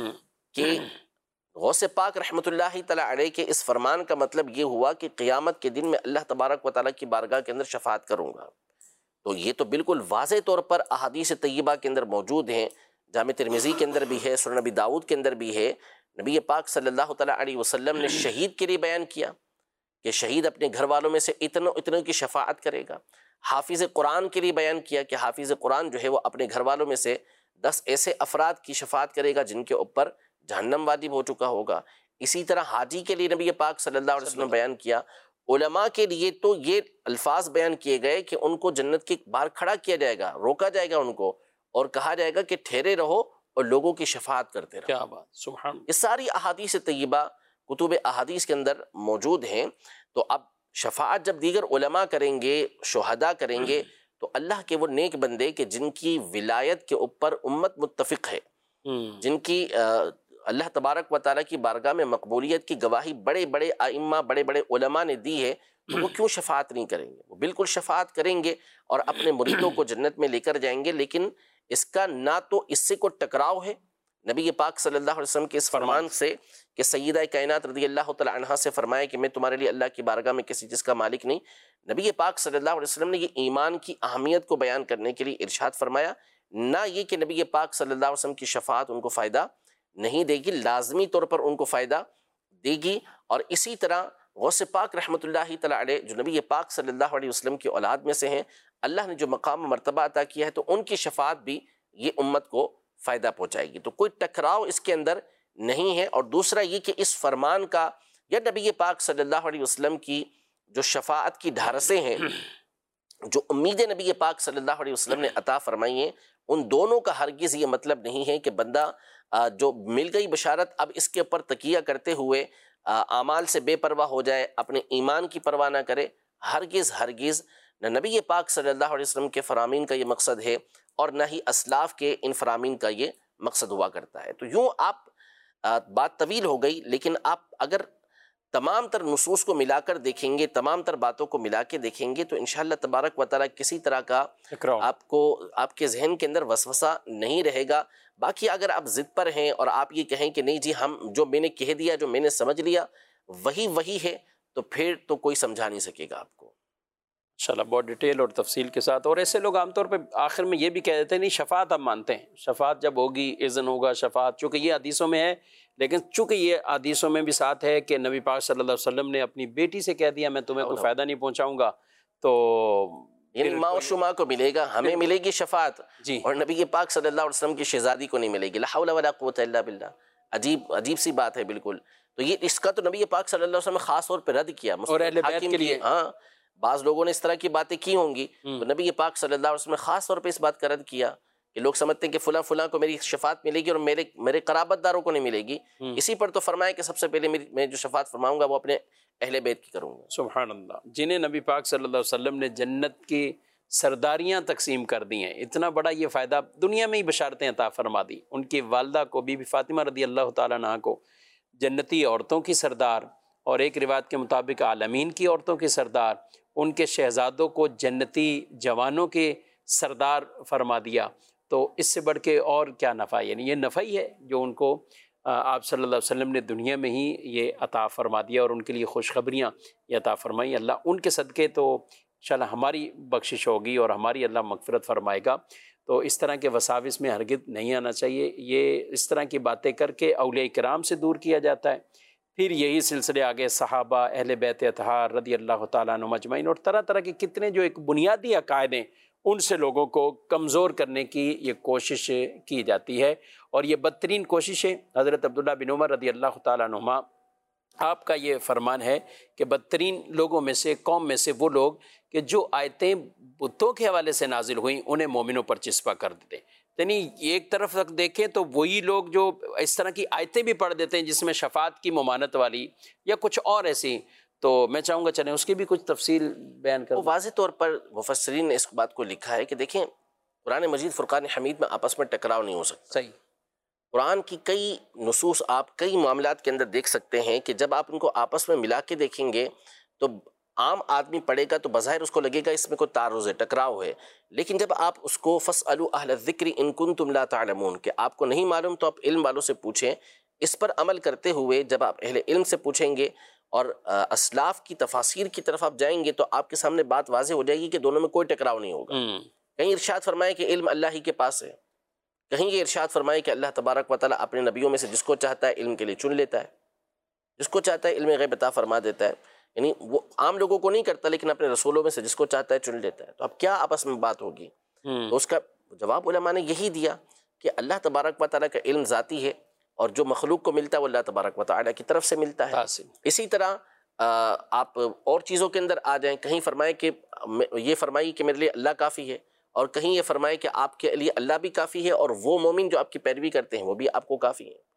کہ غوث پاک رحمۃ اللہ تعالیٰ علیہ کے اس فرمان کا مطلب یہ ہوا کہ قیامت کے دن میں اللہ تبارک و تعالیٰ کی بارگاہ کے اندر شفاعت کروں گا. تو یہ تو بالکل واضح طور پر احادیث طیبہ کے اندر موجود ہیں، جامع ترمذی کے اندر بھی ہے، سنن نبی داؤد کے اندر بھی ہے۔ نبی پاک صلی اللہ تعالیٰ علیہ وسلم نے شہید کے لیے بیان کیا کہ شہید اپنے گھر والوں میں سے اتنوں کی شفاعت کرے گا۔ حافظ قرآن کے لیے بیان کیا کہ حافظ قرآن جو ہے وہ اپنے گھر والوں میں سے 10 ایسے افراد کی شفاعت کرے گا جن کے اوپر جہنم واجب ہو چکا ہوگا۔ اسی طرح حاجی کے لیے نبی پاک صلی اللہ علیہ وسلم بیان کیا۔ علماء کے لیے تو یہ الفاظ بیان کیے گئے کہ ان کو جنت کے باہر کھڑا کیا جائے گا، روکا جائے گا ان کو، اور کہا جائے گا کہ ٹھہرے رہو اور لوگوں کی شفاعت کرتے رہو۔ کیا بات، سبحان۔ یہ ساری احادیث طیبہ کتب احادیث کے اندر موجود ہیں۔ تو اب شفاعت جب دیگر علماء کریں گے، شہداء کریں گے، تو اللہ کے وہ نیک بندے کہ جن کی ولایت کے اوپر امت متفق ہے، جن کی اللہ تبارک و تعالیٰ کی بارگاہ میں مقبولیت کی گواہی بڑے بڑے ائمہ، بڑے بڑے علماء نے دی ہے، تو وہ کیوں شفاعت نہیں کریں گے؟ وہ بالکل شفاعت کریں گے اور اپنے مریدوں کو جنت میں لے کر جائیں گے۔ لیکن اس کا نہ تو اس سے کوئی ٹکراؤ ہے نبی پاک صلی اللہ علیہ وسلم کے اس فرمان سے کہ سیدہ کائنات رضی اللہ تعالی عنہا سے فرمایا کہ میں تمہارے لیے اللہ کی بارگاہ میں کسی چیز کا مالک نہیں۔ نبی پاک صلی اللہ علیہ وسلم نے یہ ایمان کی اہمیت کو بیان کرنے کے لیے ارشاد فرمایا، نہ یہ کہ نبی پاک صلی اللہ علیہ وسلم کی شفاعت ان کو فائدہ نہیں دے گی، لازمی طور پر ان کو فائدہ دے گی۔ اور اسی طرح غوث پاک رحمۃ اللہ تعالی علیہ جو نبی پاک صلی اللہ علیہ وسلم کی اولاد میں سے ہیں، اللہ نے جو مقام و مرتبہ عطا کیا ہے، تو ان کی شفاعت بھی یہ امت کو فائدہ پہنچائے گی۔ تو کوئی ٹکراؤ اس کے اندر نہیں ہے۔ اور دوسرا یہ کہ اس فرمان کا یا نبی پاک صلی اللہ علیہ وسلم کی جو شفاعت کی ڈھارسیں ہیں، جو امید نبی پاک صلی اللہ علیہ وسلم نے عطا فرمائی ہیں، ان دونوں کا ہرگز یہ مطلب نہیں ہے کہ بندہ جو مل گئی بشارت اب اس کے اوپر تکیہ کرتے ہوئے اعمال سے بے پرواہ ہو جائے، اپنے ایمان کی پرواہ نہ کرے۔ ہرگز ہرگز نہ نبی پاک صلی اللہ علیہ وسلم کے فرامین کا یہ مقصد ہے، اور نہ ہی اسلاف کے ان فرامین کا یہ مقصد ہوا کرتا ہے۔ تو یوں آپ بات طویل ہو گئی، لیکن آپ اگر تمام تر نصوص کو ملا کر دیکھیں گے، تمام تر باتوں کو ملا کے دیکھیں گے، تو انشاءاللہ تبارک و تعالیٰ کسی طرح کا آپ کے ذہن کے اندر وسوسہ نہیں رہے گا۔ باقی اگر آپ ضد پر ہیں اور آپ یہ کہیں کہ نہیں جی ہم جو میں نے کہہ دیا، جو میں نے سمجھ لیا وہی ہے، تو پھر تو کوئی سمجھا نہیں سکے گا آپ کو۔ انشاءاللہ بہت ڈیٹیل اور تفصیل کے ساتھ۔ اور ایسے لوگ عام طور پہ آخر میں یہ بھی کہہ دیتے ہیں نہیں شفاعت ہم مانتے ہیں، شفاعت جب ہوگی اذن ہوگا شفاعت، چونکہ یہ حدیثوں میں ہے، لیکن چونکہ یہ حدیثوں میں بھی ساتھ ہے کہ نبی پاک صلی اللہ علیہ وسلم نے اپنی بیٹی سے کہہ دیا میں تمہیں کوئی فائدہ نہیں پہنچاؤں گا، تو یعنی ماں و شما کو ملے گا، ہمیں ملے گی شفاعت، جی، اور نبی پاک صلی اللہ علیہ وسلم کی شہزادی کو نہیں ملے گی۔ لا حول ولا قوت الا باللہ۔ عجیب سی بات ہے بالکل۔ تو یہ اس کا تو نبی پاک صلی اللہ علیہ وسلم نے خاص طور پہ رد کیا، اور اہل بیت کے لیے ہاں بعض لوگوں نے اس طرح کی باتیں کی ہوں گی، تو نبی پاک صلی اللہ علیہ وسلم نے خاص طور پہ اس بات کا رد کیا کہ لوگ سمجھتے ہیں کہ فلاں کو میری شفاعت ملے گی اور میرے قرابت داروں کو نہیں ملے گی۔ اسی پر تو فرمایا کہ سب سے پہلے میں جو شفاعت فرماؤں گا وہ اپنے اہل بیت کی کروں گا۔ سبحان اللہ، جنہیں نبی پاک صلی اللہ علیہ وسلم نے جنت کی سرداریاں تقسیم کر دی ہیں، اتنا بڑا یہ فائدہ دنیا میں ہی بشارتیں عطا فرما دی۔ ان کی والدہ کو بی بی فاطمہ رضی اللہ تعالیٰ عنہا کو جنتی عورتوں کی سردار، اور ایک روایت کے مطابق عالمین کی عورتوں کی سردار، ان کے شہزادوں کو جنتی جوانوں کے سردار فرما دیا۔ تو اس سے بڑھ کے اور کیا نفع، یعنی یہ نفع ہی ہے جو ان کو آپ صلی اللہ علیہ وسلم نے دنیا میں ہی یہ عطا فرما دیا، اور ان کے لیے خوشخبریاں یہ عطا فرمائی۔ اللہ ان کے صدقے تو انشاءاللہ ہماری بخشش ہوگی اور ہماری اللہ مغفرت فرمائے گا۔ تو اس طرح کے وساوس میں ہرگز نہیں آنا چاہیے، یہ اس طرح کی باتیں کر کے اولیاء کرام سے دور کیا جاتا ہے۔ پھر یہی سلسلے آگے صحابہ، اہل بیت اطہار رضی اللہ تعالیٰ عنہم اجمعین، اور طرح طرح کے کتنے جو ایک بنیادی عقائد ہیں، ان سے لوگوں کو کمزور کرنے کی یہ کوشش کی جاتی ہے، اور یہ بدترین کوشش ہے۔ حضرت عبداللہ بن عمر رضی اللہ تعالیٰ عنہما آپ کا یہ فرمان ہے کہ بدترین لوگوں میں سے، قوم میں سے وہ لوگ کہ جو آیتیں بتوں کے حوالے سے نازل ہوئیں انہیں مومنوں پر چسپا کر دیتے، یعنی ایک طرف تک دیکھیں تو وہی لوگ جو اس طرح کی آیتیں بھی پڑھ دیتے ہیں جس میں شفاعت کی ممانت والی یا کچھ اور ایسی، تو میں چاہوں گا چلیں اس کی بھی کچھ تفصیل بیان کروں۔ واضح طور پر مفسرین نے اس بات کو لکھا ہے کہ دیکھیں قرآن مجید فرقان حمید میں آپس میں ٹکراؤ نہیں ہو سکتا۔ صحیح۔ قرآن کی کئی نصوص آپ کئی معاملات کے اندر دیکھ سکتے ہیں کہ جب آپ ان کو آپس میں ملا کے دیکھیں گے تو عام آدمی پڑھے گا تو بظاہر اس کو لگے گا اس میں کوئی تعارض ہے، ٹکراؤ ہے، لیکن جب آپ اس کو فَاسْأَلُوا أَهْلَ الذِّكْرِ إِن كُنتُمْ لَا تَعْلَمُونَ کہ آپ کو نہیں معلوم تو آپ علم والوں سے پوچھیں، اس پر عمل کرتے ہوئے جب آپ اہل علم سے پوچھیں گے اور اسلاف کی تفاسیر کی طرف آپ جائیں گے تو آپ کے سامنے بات واضح ہو جائے گی کہ دونوں میں کوئی ٹکراؤ نہیں ہوگا۔ کہیں ارشاد فرمائے کہ علم اللہ ہی کے پاس ہے، کہیں یہ ارشاد فرمائے کہ اللہ تبارک و تعالیٰ اپنے نبیوں میں سے جس کو چاہتا ہے علم کے لیے چن لیتا ہے، جس کو چاہتا ہے علم غیب عطا فرما دیتا ہے، یعنی وہ عام لوگوں کو نہیں کرتا لیکن اپنے رسولوں میں سے جس کو چاہتا ہے چن لیتا ہے۔ تو اب کیا آپس میں بات ہوگی؟ تو اس کا جواب علماء نے یہی دیا کہ اللہ تبارک و تعالیٰ کا علم ذاتی ہے، اور جو مخلوق کو ملتا ہے وہ اللہ تبارک و تعالیٰ کی طرف سے ملتا ہے۔ اسی طرح آپ اور چیزوں کے اندر آ جائیں، کہیں فرمائے کہ یہ فرمائی کہ میرے لیے اللہ کافی ہے، اور کہیں یہ فرمائے کہ آپ کے لیے اللہ بھی کافی ہے اور وہ مومن جو آپ کی پیروی کرتے ہیں وہ بھی آپ کو کافی ہیں۔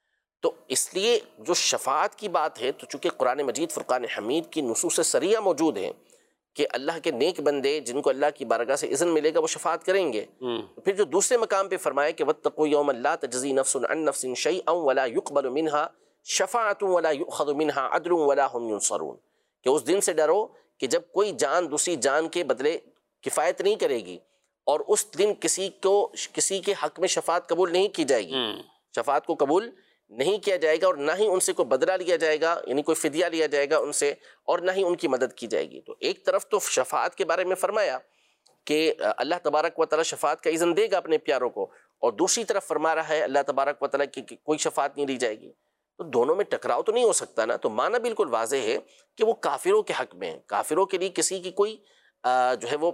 تو اس لیے جو شفاعت کی بات ہے، تو چونکہ قرآن مجید فرقان حمید کی نصوص صریح موجود ہیں کہ اللہ کے نیک بندے جن کو اللہ کی بارگاہ سے اذن ملے گا وہ شفاعت کریں گے۔ پھر جو دوسرے مقام پہ فرمایا کہ واتقوا یوما لا تجزی نفس عن نفس شیئا ولا يقبل منها شفاعت ولا یؤخذ منها عدل ولا هم ينصرون، کہ اس دن سے ڈرو کہ جب کوئی جان دوسری جان کے بدلے کفایت نہیں کرے گی، اور اس دن کسی کے حق میں شفاعت قبول نہیں کی جائے گی، شفاعت کو قبول نہیں کیا جائے گا، اور نہ ہی ان سے کوئی بدلہ لیا جائے گا، یعنی کوئی فدیہ لیا جائے گا ان سے، اور نہ ہی ان کی مدد کی جائے گی۔ تو ایک طرف تو شفاعت کے بارے میں فرمایا کہ اللہ تبارک و تعالیٰ شفاعت کا اذن دے گا اپنے پیاروں کو، اور دوسری طرف فرما رہا ہے اللہ تبارک و تعالیٰ کی کوئی شفاعت نہیں لی جائے گی۔ تو دونوں میں ٹکراؤ تو نہیں ہو سکتا نا۔ تو معنی بالکل واضح ہے کہ وہ کافروں کے حق میں ہیں، کافروں کے لیے کسی کی کوئی جو ہے وہ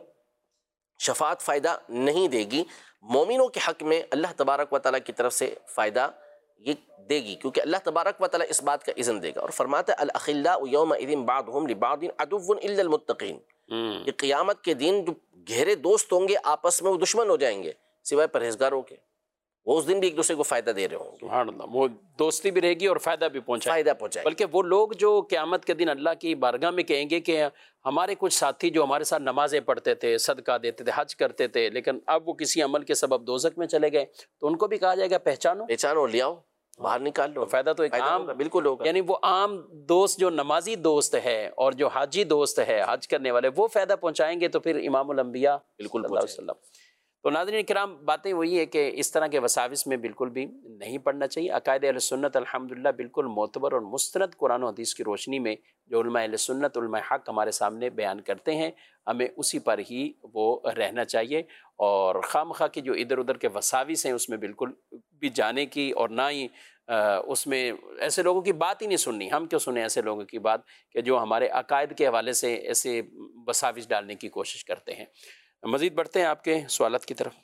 شفاعت فائدہ نہیں دے گی، مومنوں کے حق میں اللہ تبارک و تعالیٰ کی طرف سے فائدہ یہ دے گی، کیونکہ اللہ تبارک و تعالیٰ اس بات کا اذن دے گا۔ اور فرماتا ہے الاخلاء یومئذ بعضهم لبعض عدو الا المتقین، کہ قیامت کے دن جو گہرے دوست ہوں گے آپس میں وہ دشمن ہو جائیں گے سوائے پرہیزگاروں کے، وہ اس دن بھی ایک دوسرے کو فائدہ دے رہے ہوں گے۔ سبحان اللہ، وہ دوستی بھی رہے گی اور فائدہ بھی فائدہ پہنچائے، بلکہ وہ لوگ جو قیامت کے دن اللہ کی بارگاہ میں کہیں گے کہ ہمارے کچھ ساتھی جو ہمارے ساتھ نمازیں پڑھتے تھے، صدقہ دیتے تھے، حج کرتے تھے، لیکن اب وہ کسی عمل کے سبب دوزخ میں چلے گئے، تو ان کو بھی کہا جائے گا پہچانو لے آؤ باہر نکال لو، فائدہ تو ایک عام بالکل ہوگا۔ یعنی وہ عام دوست جو نمازی دوست ہے اور جو حاجی دوست ہے، حج کرنے والے، وہ فائدہ پہنچائیں گے تو پھر امام الانبیاء بالکل صلی اللہ علیہ وسلم۔ تو ناظرین کرام، باتیں وہی ہے کہ اس طرح کے وساوس میں بالکل بھی نہیں پڑھنا چاہیے۔ عقائد اہل سنت الحمدللہ بالکل معتبر اور مستند قرآن و حدیث کی روشنی میں جو علماء اہل سنت، علماء حق ہمارے سامنے بیان کرتے ہیں، ہمیں اسی پر ہی وہ رہنا چاہیے، اور خام خواہ کی جو ادھر ادھر کے وساوس ہیں اس میں بالکل بھی جانے کی، اور نہ ہی اس میں ایسے لوگوں کی بات ہی نہیں سننی۔ ہم کیوں سنیں ایسے لوگوں کی بات کہ جو ہمارے عقائد کے حوالے سے ایسے وساوس ڈالنے کی کوشش کرتے ہیں۔ مزید بڑھتے ہیں آپ کے سوالات کی طرف۔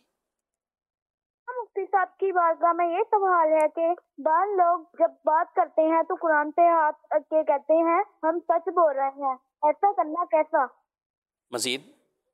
مفتی صاحب کی بارگاہ میں یہ سوال ہے کہ بعض لوگ جب بات کرتے ہیں تو قرآن پہ ہاتھ رکھ کے کہتے ہیں ہم سچ بول رہے ہیں، ایسا کرنا کیسا؟ مزید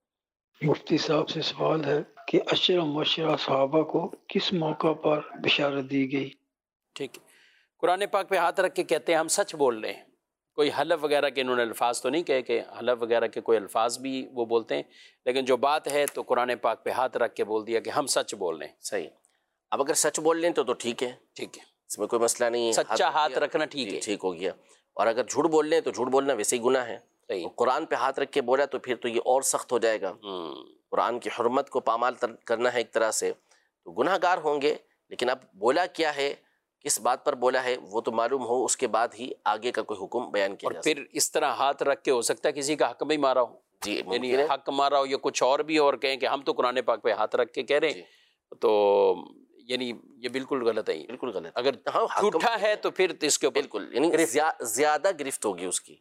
مفتی صاحب سے سوال ہے کہ عشرہ مبشرہ صحابہ کو کس موقع پر بشارت دی گئی؟ ٹھیک ہے، قرآن پاک پہ ہاتھ رکھ کے کہتے ہیں ہم سچ بول رہے ہیں۔ کوئی حلف وغیرہ کے انہوں نے الفاظ تو نہیں کہے کہ حلف وغیرہ کے کوئی الفاظ بھی وہ بولتے ہیں، لیکن جو بات ہے تو قرآن پاک پہ ہاتھ رکھ کے بول دیا کہ ہم سچ بول رہے ہیں۔ صحیح، اب اگر سچ بول لیں تو ٹھیک ہے، ٹھیک ہے، اس میں کوئی مسئلہ نہیں ہے، سچا ہاتھ رکھنا ٹھیک ہے، ٹھیک ہو گیا۔ اور اگر جھوٹ بول لیں تو جھوٹ بولنا ویسے ہی گناہ ہے۔ صحیح، قرآن پہ ہاتھ رکھ کے بولا تو پھر تو یہ اور سخت ہو جائے گا، قرآن کی حرمت کو پامال کرنا ہے ایک طرح سے، تو گناہ گار ہوں گے۔ لیکن اب بولا کیا ہے، کس بات پر بولا ہے، وہ تو معلوم ہو، اس کے بعد ہی آگے کا کوئی حکم بیان کیا جائے۔ اور پھر اس طرح ہاتھ رکھ کے ہو سکتا ہے کسی کا حق بھی مارا ہو، جی، یعنی حق مارا ہو یا کچھ اور بھی، اور کہیں کہ ہم تو قرآن پاک پہ ہاتھ رکھ کے کہہ رہے ہیں، تو یعنی یہ بالکل غلط ہے، بالکل غلط۔ اگر جھوٹا ہے تو پھر اس کے اوپر بالکل، یعنی زیادہ گرفت ہوگی اس کی۔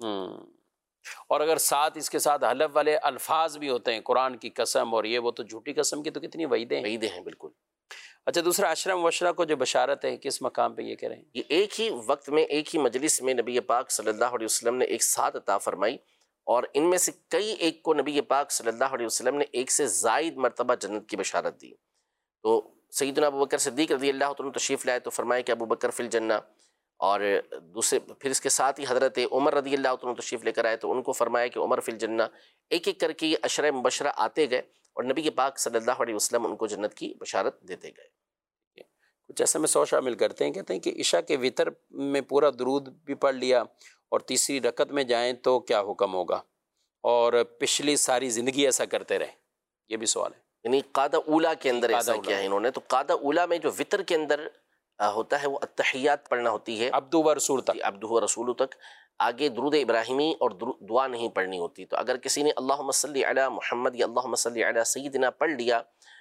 اور اگر ساتھ اس کے ساتھ حلف والے الفاظ بھی ہوتے ہیں، قرآن کی قسم اور یہ وہ، تو جھوٹی قسم کی تو کتنی وعیدیں ہیں، بالکل۔ اچھا، دوسرا عشرہ مبشرہ کو جو بشارت ہے کس مقام پہ یہ کہہ رہے ہیں؟ یہ ایک ہی وقت میں ایک ہی مجلس میں نبی پاک صلی اللہ علیہ وسلم نے ایک ساتھ عطا فرمائی، اور ان میں سے کئی ایک کو نبی پاک صلی اللہ علیہ وسلم نے ایک سے زائد مرتبہ جنت کی بشارت دی۔ تو سیدنا ابو بکر صدیق رضی اللہ عنہ تشریف لائے تو فرمایا کہ ابو بکر فی الجنہ، اور دوسرے پھر اس کے ساتھ ہی حضرت عمر رضی اللہ عنہ تشریف لے کر آئے تو ان کو فرمایا کہ عمر فی الجنہ۔ ایک ایک کر کے یہ عشرہ مبشرہ آتے گئے، اور نبی پاک صلی اللہ علیہ وسلم ان کو جنت کی بشارت دیتے گئے۔ کچھ ایسے میں 100 شامل کرتے ہیں، کہتے ہیں کہ عشاء کے وطر میں پورا درود بھی پڑھ لیا اور تیسری رکعت میں جائیں تو کیا حکم ہوگا، اور پچھلی ساری زندگی ایسا کرتے رہے؟ یہ بھی سوال ہے۔ یعنی قادہ اولا کے اندر ایسا کیا ہے انہوں نے، تو قادہ اولا میں جو وطر کے اندر ہوتا ہے وہ التحیات پڑھنا ہوتی ہے، عبدہ و رسول تک، عبدہ و رسول تک، آگے درود ابراہیمی اور دعا نہیں پڑھنی ہوتی. تو اگر کسی نے اللہم صلی علی محمد یا اللہم صلی علی سیدنا پڑھ لیا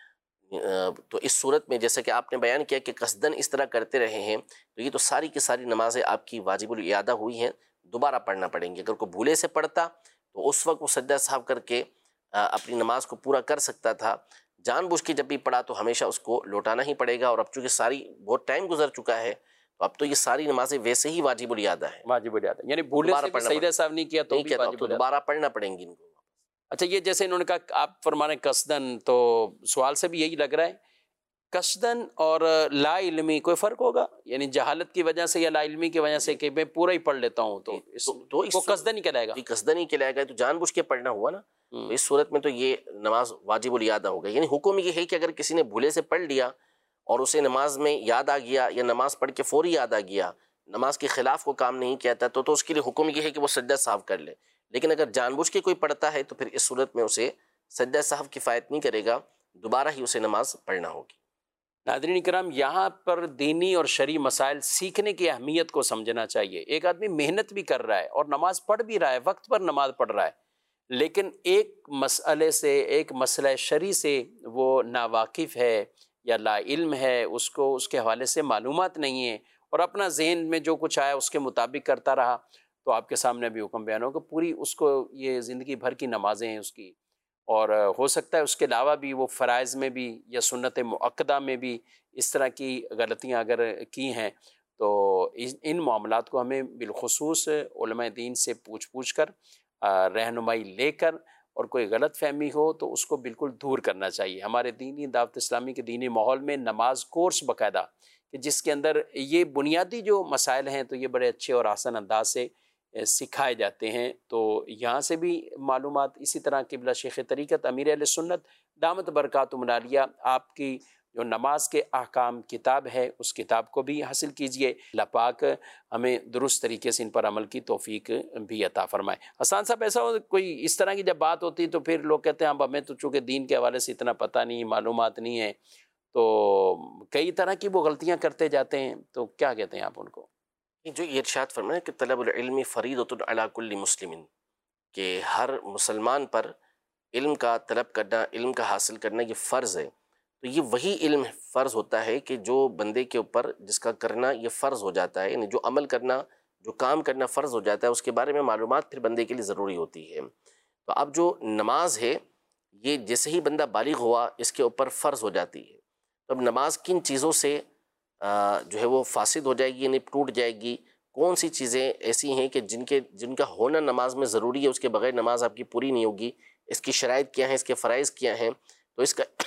تو اس صورت میں جیسے کہ آپ نے بیان کیا کہ قصدن اس طرح کرتے رہے ہیں تو یہ تو ساری کی ساری نمازیں آپ کی واجب الاعادہ ہوئی ہیں، دوبارہ پڑھنا پڑیں گی. اگر کوئی بھولے سے پڑھتا تو اس وقت وہ سجدہ سہو کر کے اپنی نماز کو پورا کر سکتا تھا. جان بوجھ کے جب بھی پڑھا تو ہمیشہ اس کو لوٹانا ہی پڑے گا. اور اب چونکہ ساری بہت ٹائم گزر چکا ہے تو اب تو یہ ساری نمازیں ویسے ہی واجب الاعادہ ہیں. واجب الاعادہ یعنی بھولے سے بھی سجدہ سہو نہیں کیا تو بھی واجب الاعادہ. دوبارہ پڑھنا پڑیں گی ان کو. اچھا یہ جیسے انہوں نے کہا آپ فرما رہے ہیں قصدن، تو سوال سے بھی یہی لگ رہا ہے قصدن اور لا علمی کوئی فرق ہوگا؟ یعنی جہالت کی وجہ سے یا لا علمی کی وجہ سے کہ میں پورا ہی پڑھ لیتا ہوں تو وہ قصدن ہی کہلائے گا؟ قصدن ہی کہلائے گا. تو جان بوجھ کے پڑھنا ہوا نا. تو اس صورت میں تو یہ نماز واجب الاعادہ ہو گئی. یعنی حکم یہ ہے کہ اگر کسی نے بھولے سے پڑھ لیا اور اسے نماز میں یاد آ گیا یا نماز پڑھ کے فوری یاد آ گیا، نماز کے خلاف کو کام نہیں کیا تھا تو اس کے لیے حکم یہ ہے کہ وہ سجدہ سہو کر لے. لیکن اگر جان بوجھ کے کوئی پڑھتا ہے تو پھر اس صورت میں اسے سجدہ سہو کفایت نہیں کرے گا، دوبارہ ہی اسے نماز پڑھنا ہوگی. ناظرین کرام، یہاں پر دینی اور شرعی مسائل سیکھنے کی اہمیت کو سمجھنا چاہیے. ایک آدمی محنت بھی کر رہا ہے اور نماز پڑھ بھی رہا ہے، وقت پر نماز پڑھ رہا ہے، لیکن ایک مسئلے سے، ایک مسئلہ شرعی سے وہ ناواقف ہے یا لا علم ہے، اس کو اس کے حوالے سے معلومات نہیں ہے اور اپنا ذہن میں جو کچھ آیا اس کے مطابق کرتا رہا، تو آپ کے سامنے بھی حکم بیان ہوگا پوری اس کو یہ زندگی بھر کی نمازیں ہیں اس کی، اور ہو سکتا ہے اس کے علاوہ بھی وہ فرائض میں بھی یا سنت مؤکدہ میں بھی اس طرح کی غلطیاں اگر کی ہیں تو ان معاملات کو ہمیں بالخصوص علماء دین سے پوچھ کر رہنمائی لے کر، اور کوئی غلط فہمی ہو تو اس کو بالکل دور کرنا چاہیے. ہمارے دینی دعوت اسلامی کے دینی ماحول میں نماز کورس باقاعدہ کہ جس کے اندر یہ بنیادی جو مسائل ہیں تو یہ بڑے اچھے اور آسان انداز سے سکھائے جاتے ہیں. تو یہاں سے بھی معلومات اسی طرح قبلہ شیخ طریقت امیر اہل سنت دامت برکاتہم العالیہ آپ کی جو نماز کے احکام کتاب ہے اس کتاب کو بھی حاصل کیجئے. اللہ پاک ہمیں درست طریقے سے ان پر عمل کی توفیق بھی عطا فرمائے. حسان صاحب ایسا ہو کوئی اس طرح کی جب بات ہوتی تو پھر لوگ کہتے ہیں اب ہمیں تو چونکہ دین کے حوالے سے اتنا پتہ نہیں، معلومات نہیں ہے، تو کئی طرح کی وہ غلطیاں کرتے جاتے ہیں، تو کیا کہتے ہیں آپ ان کو؟ جو یہ ارشاد فرمائے کہ طلب العلم فریضۃ علی کل مسلم، کہ ہر مسلمان پر علم کا طلب کرنا، علم کا حاصل کرنا یہ فرض ہے. تو یہ وہی علم فرض ہوتا ہے کہ جو بندے کے اوپر جس کا کرنا یہ فرض ہو جاتا ہے، یعنی جو عمل کرنا، جو کام کرنا فرض ہو جاتا ہے اس کے بارے میں معلومات پھر بندے کے لیے ضروری ہوتی ہے. تو اب جو نماز ہے یہ جیسے ہی بندہ بالغ ہوا اس کے اوپر فرض ہو جاتی ہے. تو اب نماز کن چیزوں سے جو ہے وہ فاسد ہو جائے گی، یعنی ٹوٹ جائے گی، کون سی چیزیں ایسی ہیں کہ جن کا ہونا نماز میں ضروری ہے، اس کے بغیر نماز آپ کی پوری نہیں ہوگی، اس کی شرائط کیا ہیں، اس کے فرائض کیا ہیں، تو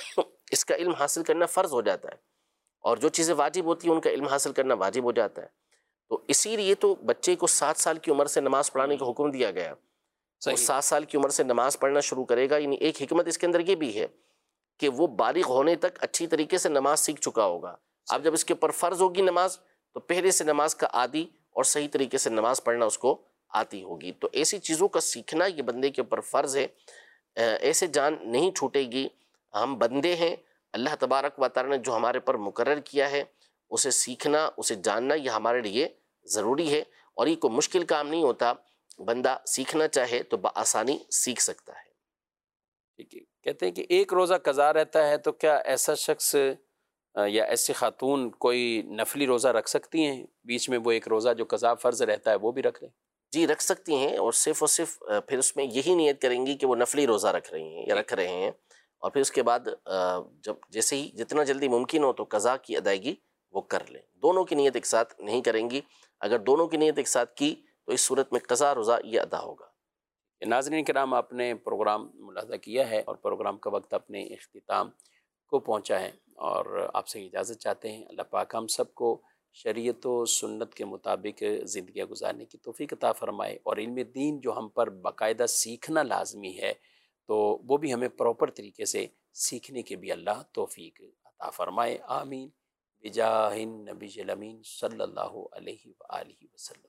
اس کا علم حاصل کرنا فرض ہو جاتا ہے. اور جو چیزیں واجب ہوتی ہیں ان کا علم حاصل کرنا واجب ہو جاتا ہے. تو اسی لیے تو بچے کو 7 سال کی عمر سے نماز پڑھانے کا حکم دیا گیا. وہ 7 سال کی عمر سے نماز پڑھنا شروع کرے گا. یعنی ایک حکمت اس کے اندر یہ بھی ہے کہ وہ بالغ ہونے تک اچھی طریقے سے نماز سیکھ چکا ہوگا. اب جب اس کے اوپر فرض ہوگی نماز تو پہلے سے نماز کا عادی اور صحیح طریقے سے نماز پڑھنا اس کو آتی ہوگی. تو ایسی چیزوں کا سیکھنا یہ بندے کے اوپر فرض ہے. ایسے جان نہیں چھوٹے گی. ہم بندے ہیں، اللہ تبارک و تعالی نے جو ہمارے پر مقرر کیا ہے اسے سیکھنا، اسے جاننا یہ ہمارے لیے ضروری ہے. اور یہ کوئی مشکل کام نہیں ہوتا، بندہ سیکھنا چاہے تو بآسانی سیکھ سکتا ہے. ٹھیک ہے. کہتے ہیں کہ ایک روزہ قضا رہتا ہے تو کیا ایسا شخص یا ایسی خاتون کوئی نفلی روزہ رکھ سکتی ہیں؟ بیچ میں وہ ایک روزہ جو قضا فرض رہتا ہے وہ بھی رکھ لیں؟ جی رکھ سکتی ہیں، اور صرف پھر اس میں یہی نیت کریں گی کہ وہ نفلی روزہ رکھ رہی ہیں یا رکھ رہے ہیں. اور پھر اس کے بعد جب جیسے ہی جتنا جلدی ممکن ہو تو قضا کی ادائیگی وہ کر لیں. دونوں کی نیت ایک ساتھ نہیں کریں گی. اگر دونوں کی نیت ایک ساتھ کی تو اس صورت میں قضا روزہ یہ ادا ہوگا. ناظرین کرام، آپ نے پروگرام ملاحظہ کیا ہے اور پروگرام کا وقت اپنے اختتام کو پہنچا ہے، اور آپ سے اجازت چاہتے ہیں. اللہ پاک ہم سب کو شریعت و سنت کے مطابق زندگیاں گزارنے کی توفیق عطا فرمائے، اور علم دین جو ہم پر باقاعدہ سیکھنا لازمی ہے تو وہ بھی ہمیں پراپر طریقے سے سیکھنے کے بھی اللہ توفیق عطا فرمائے. آمین بجاہ النبی الامین صلی اللہ علیہ وآلہ وسلم.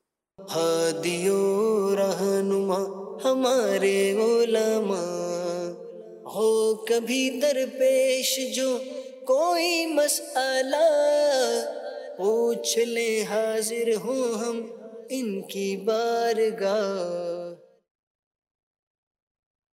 ہادی و رہنما ہمارے علماء، ہو کبھی درپیش جو کوئی مسئلہ، پوچھ لیں حاضر ہوں ہم ان کی بارگاہ